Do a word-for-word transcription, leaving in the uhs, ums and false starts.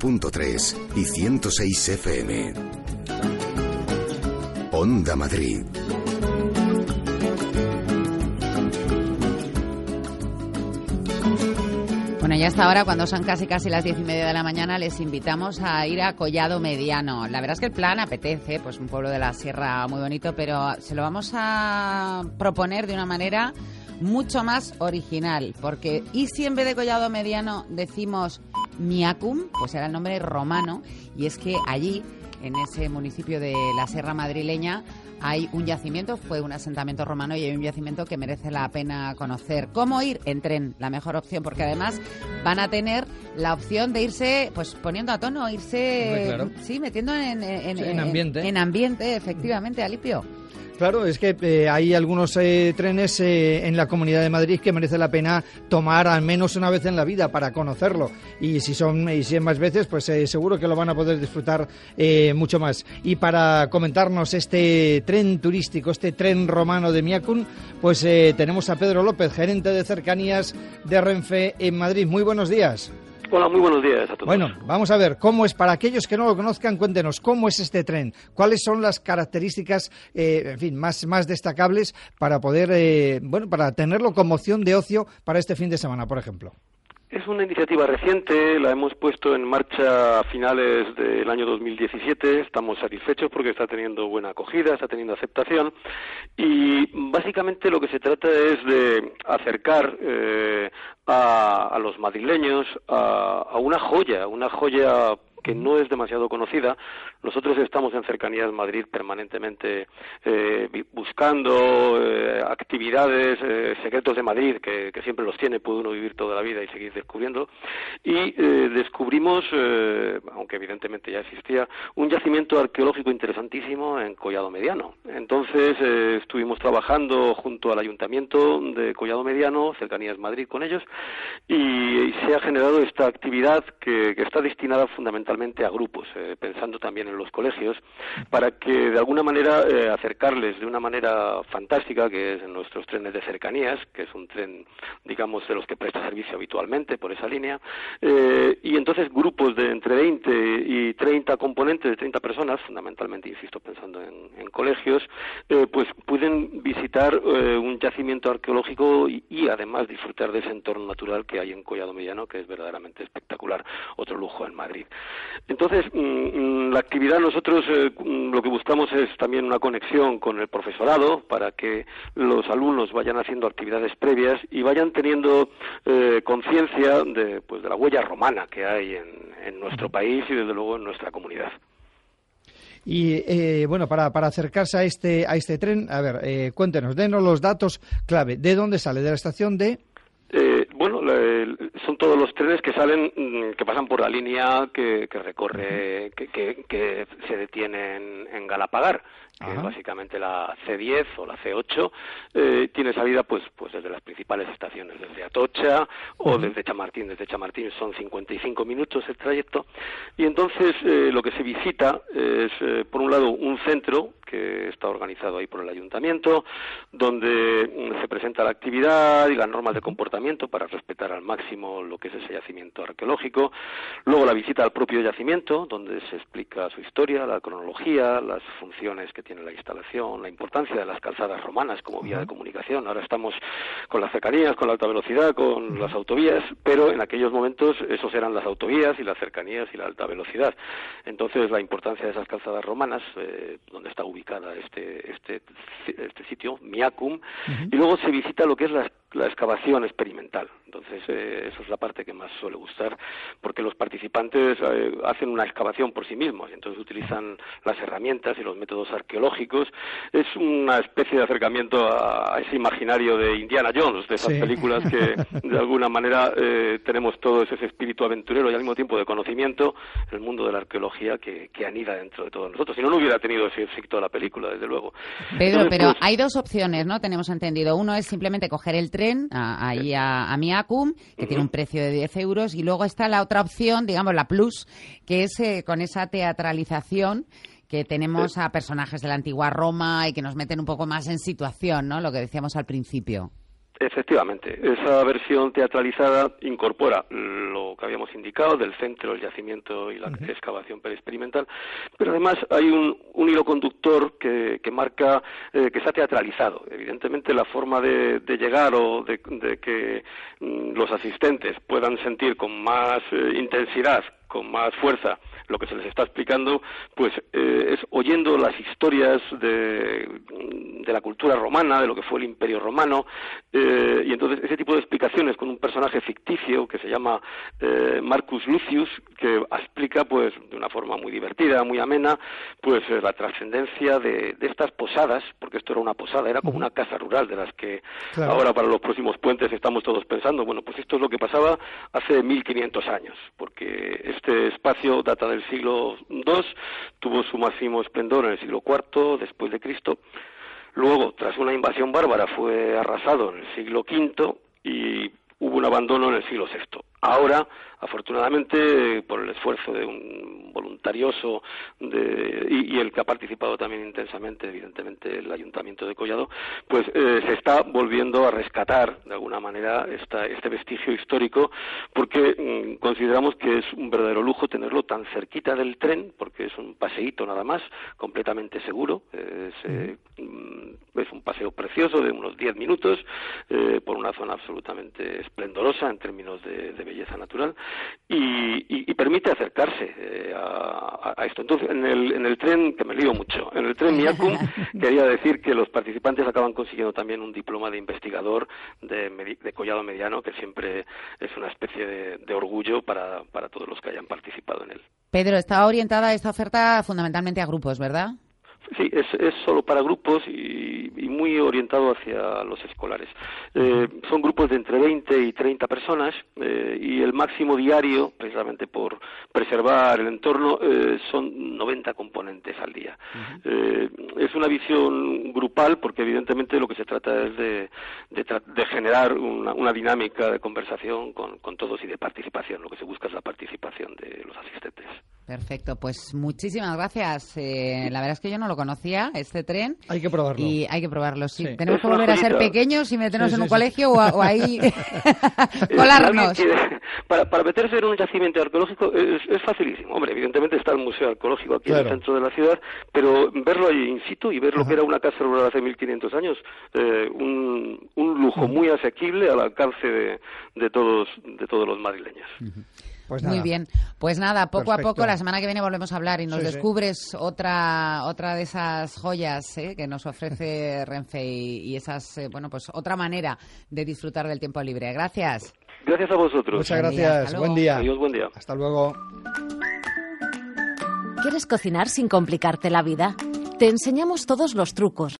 punto tres y ciento seis F M. Onda Madrid. Bueno, ya hasta ahora, cuando son casi casi las diez y media de la mañana, les invitamos a ir a Collado Mediano. La verdad es que el plan apetece, pues un pueblo de la sierra muy bonito, pero se lo vamos a proponer de una manera mucho más original, porque ¿y si en vez de Collado Mediano decimos Miacum? Pues era el nombre romano, y es que allí, en ese municipio de la sierra madrileña, hay un yacimiento, fue un asentamiento romano y hay un yacimiento que merece la pena conocer. ¿Cómo ir? En tren, la mejor opción, porque además van a tener la opción de irse pues poniendo a tono, irse claro. sí, metiendo en, en, sí, en en ambiente. En, en ambiente, efectivamente, Alipio. Claro, es que eh, hay algunos eh, trenes eh, en la Comunidad de Madrid que merece la pena tomar al menos una vez en la vida para conocerlo. Y si son y si es más veces, pues eh, seguro que lo van a poder disfrutar eh, mucho más. Y para comentarnos este tren turístico, este tren romano de Miacum, pues eh, tenemos a Pedro López, gerente de cercanías de Renfe en Madrid. Muy buenos días. Hola, muy buenos días a todos. Bueno, vamos a ver, cómo es, para aquellos que no lo conozcan, cuéntenos, ¿cómo es este tren? ¿Cuáles son las características, eh, en fin, más, más destacables para poder, eh, bueno, para tenerlo como opción de ocio para este fin de semana, por ejemplo? Es una iniciativa reciente, la hemos puesto en marcha a finales del año dos mil diecisiete, estamos satisfechos porque está teniendo buena acogida, está teniendo aceptación y básicamente lo que se trata es de acercar eh, a, a los madrileños a, a una joya, una joya que no es demasiado conocida. Nosotros estamos en Cercanías Madrid permanentemente eh, buscando eh, actividades, eh, secretos de Madrid, que, que siempre los tiene, puede uno vivir toda la vida y seguir descubriendo. Y eh, descubrimos, eh, aunque evidentemente ya existía, un yacimiento arqueológico interesantísimo en Collado Mediano. Entonces eh, estuvimos trabajando junto al Ayuntamiento de Collado Mediano, Cercanías Madrid con ellos, y, y se ha generado esta actividad que, que está destinada fundamentalmente a grupos, eh, pensando también en los colegios, para que de alguna manera eh, acercarles de una manera fantástica, que es en nuestros trenes de cercanías, que es un tren, digamos, de los que presta servicio habitualmente por esa línea, eh, y entonces grupos de entre veinte y treinta componentes, de treinta personas, fundamentalmente, insisto, pensando en, en colegios, eh, pues pueden visitar eh, un yacimiento arqueológico y, y además disfrutar de ese entorno natural que hay en Collado Mediano, que es verdaderamente espectacular, otro lujo en Madrid. Entonces, mmm, la actividad nosotros eh, lo que buscamos es también una conexión con el profesorado para que los alumnos vayan haciendo actividades previas y vayan teniendo eh, conciencia de, pues, de la huella romana que hay en, en nuestro país y desde luego en nuestra comunidad. Y eh, bueno, para, para acercarse a este a este tren, a ver, eh, cuéntenos, denos los datos clave. ¿De dónde sale? ¿De la estación de...? Eh, bueno, le, son todos los trenes que salen, que pasan por la línea que, que recorre, que, que, que se detiene en, en Galapagar, que Ajá. es básicamente la ce diez o la ce ocho, eh, tiene salida pues pues desde las principales estaciones, desde Atocha o uh-huh. desde Chamartín. Desde Chamartín son cincuenta y cinco minutos el trayecto, y entonces eh, lo que se visita es, eh, por un lado, un centro que está organizado ahí por el Ayuntamiento, donde mm, se presenta la actividad y las normas de comportamiento para respetar al máximo lo que es ese yacimiento arqueológico. Luego la visita al propio yacimiento, donde se explica su historia, la cronología, las funciones que tiene la instalación, la importancia de las calzadas romanas como vía de comunicación. Ahora estamos con las cercanías, con la alta velocidad, con las autovías, pero en aquellos momentos esos eran las autovías y las cercanías y la alta velocidad. Entonces la importancia de esas calzadas romanas, eh, donde está ubicada este este este sitio, Miacum, uh-huh. y luego se visita lo que es la, la excavación experimental. Entonces eh, eso es la parte que más suele gustar, porque los participantes eh, hacen una excavación por sí mismos, y entonces utilizan las herramientas y los métodos arqueológicos. Es una especie de acercamiento a, a ese imaginario de Indiana Jones, de esas sí. películas que de alguna manera eh, tenemos todo ese espíritu aventurero y al mismo tiempo de conocimiento, el mundo de la arqueología que, que anida dentro de todos nosotros. Si no, no hubiera tenido ese éxito la película, desde luego. Pedro, entonces, pero pues, hay dos opciones, ¿no? Tenemos entendido. Uno es simplemente coger el tren a, ahí a, a Miacum, que uh-huh. tiene un precio de diez euros, y luego está la otra opción, digamos, la plus, que es eh, con esa teatralización que tenemos a personajes de la antigua Roma y que nos meten un poco más en situación, ¿no? Lo que decíamos al principio. Efectivamente, esa versión teatralizada incorpora lo que habíamos indicado del centro, el yacimiento y la uh-huh. excavación periexperimental, pero además hay un, un hilo conductor que, que marca eh, que está teatralizado. Evidentemente la forma de, de llegar o de, de que mm, los asistentes puedan sentir con más eh, intensidad, con más fuerza lo que se les está explicando, pues eh, es oyendo las historias de, de la cultura romana, de lo que fue el Imperio Romano, eh, y entonces ese tipo de explicaciones con un personaje ficticio que se llama eh, Marcus Lucius, que explica pues de una forma muy divertida, muy amena, pues eh, la trascendencia de, de estas posadas, porque esto era una posada, era como una casa rural de las que claro. ahora para los próximos puentes estamos todos pensando, bueno, pues esto es lo que pasaba hace mil quinientos años, porque este espacio data de del siglo segundo, tuvo su máximo esplendor en el siglo cuarto después de Cristo. Luego, tras una invasión bárbara, fue arrasado en el siglo quinto y hubo un abandono en el siglo sexto. Ahora, afortunadamente, por el esfuerzo de un voluntarioso de, y, y el que ha participado también intensamente, evidentemente, el Ayuntamiento de Collado, pues eh, se está volviendo a rescatar, de alguna manera, esta, este vestigio histórico, porque mm, consideramos que es un verdadero lujo tenerlo tan cerquita del tren, porque es un paseíto nada más, completamente seguro. Es, eh, es un paseo precioso de unos diez minutos, eh, por una zona absolutamente esplendorosa en términos de, de belleza natural, y, y, y permite acercarse eh, a, a esto. Entonces, en el, en el tren, que me lío mucho, en el tren Miacum, quería decir que los participantes acaban consiguiendo también un diploma de investigador de, de Collado Mediano, que siempre es una especie de, de orgullo para, para todos los que hayan participado en él. Pedro, está orientada esta oferta fundamentalmente a grupos, ¿verdad? Sí, es, es solo para grupos y, y muy orientado hacia los escolares. Eh, son grupos de entre veinte y treinta personas eh, y el máximo diario, precisamente por preservar el entorno, eh, son noventa componentes al día. Uh-huh. Eh, es una visión grupal porque evidentemente lo que se trata es de, de, tra- de generar una, una dinámica de conversación con, con todos y de participación. Lo que se busca es la participación de los asistentes. Perfecto, pues muchísimas gracias. Eh, la verdad es que yo no lo conocía, este tren. Hay que probarlo. Y hay que probarlo, sí. sí. Tenemos que volver a ser pequeños y meternos sí, sí, en un sí. colegio o, a, o ahí colarnos. Quiere, para, para meterse en un yacimiento arqueológico es, es facilísimo. Hombre, evidentemente está el Museo Arqueológico aquí claro. en el centro de la ciudad, pero verlo ahí in situ y ver lo Ajá. que era una casa rural hace mil quinientos años, eh, un, un lujo uh-huh. muy asequible al alcance de, de, todos, de todos los madrileños. Uh-huh. Pues Muy bien, pues nada, poco Perfecto. a poco, la semana que viene volvemos a hablar y nos sí, descubres sí. otra otra de esas joyas ¿eh? que nos ofrece Renfe y, y esas, eh, bueno, pues otra manera de disfrutar del tiempo libre. Gracias. Gracias a vosotros. Muchas buen gracias, día, buen día. Adiós, buen día. Hasta luego. ¿Quieres cocinar sin complicarte la vida? Te enseñamos todos los trucos,